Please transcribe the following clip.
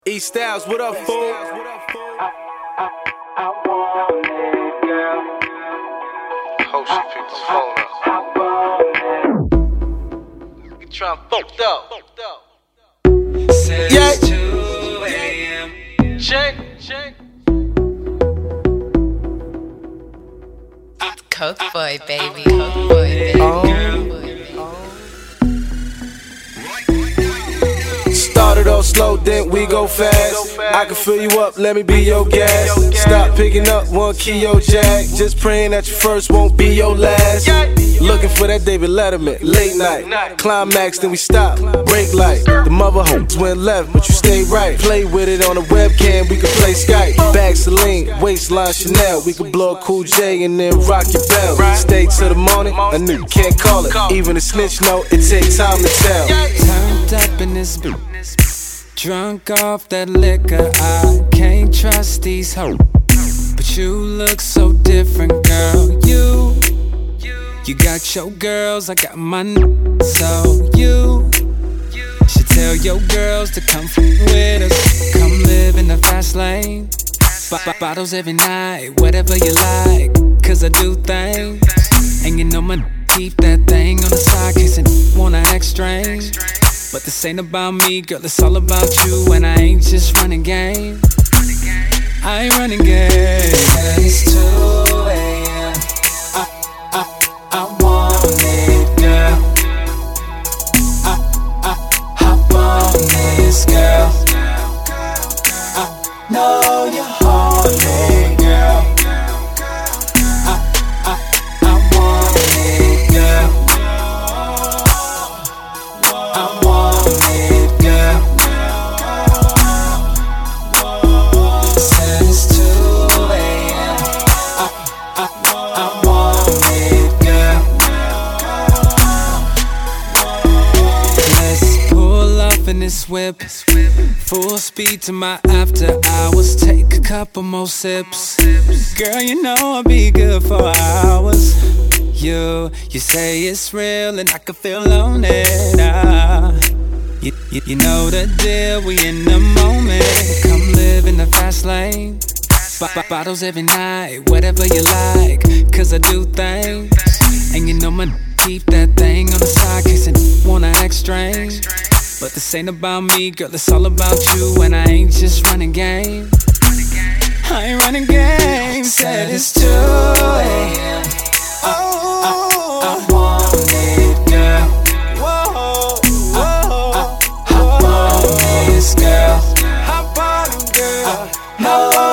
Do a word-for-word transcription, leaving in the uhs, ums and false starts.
E Styles, what up, fool? I, I, I want it, girl. Hope she picked his phone up. I want You trying fucked up. it. Yeah. two a.m. Shake, shake. Coke boy, baby. Coke boy, baby. Oh. Coke boy, baby. Started off slow, then we go fast. I can fill you up, let me be your gas. Stop picking up one key, your jack. Just praying that your first won't be your last. Looking for that David Letterman, late night. Climax, then we stop, break light. The mother hoes went left, but you stay right. Play with it on a webcam, we can play Skype. Bag Celine, waistline Chanel. We can blow a Cool J and then rock your bell. Stay till the morning, I knew you can't call it. Even a snitch know it takes time to tell. Turned up in this boot, drunk off that liquor. I can't trust these hoes, but you look so different, girl. You, you got your girls, I got my n- so you should tell your girls to come f- with us. Come live in the fast lane. B- b- bottles every night, whatever you like, cause I do things. And you know my n- keep that thing on the side, case I wanna act strange. But this ain't about me, girl, it's all about you. And I ain't just running game, I ain't running game. It's two a.m. I, I, I want it, girl. I, I, hop on this, girl. I know you're horny, girl. I, I, I want it, girl. I want it, girl. Said it's two a.m. I, I, I want it, girl. Let's pull up in this whip, full speed to my after hours. Take a couple more sips. Girl, you know I'll be good for hours. You, you say it's real and I can feel on it. Ah, you, you, you know the deal, we in the moment. Come live in the fast lane. B- b- bottles every night, whatever you like, cause I do things. And you know my n- keep that thing on the side, case I wanna act strange. But this ain't about me, girl, it's all about you. And I ain't just running game, I ain't running game. Said it's two a.m. I, I, I want it, girl. Whoa, whoa, I, I, hop on this, girl. Hop on it, girl. Hop on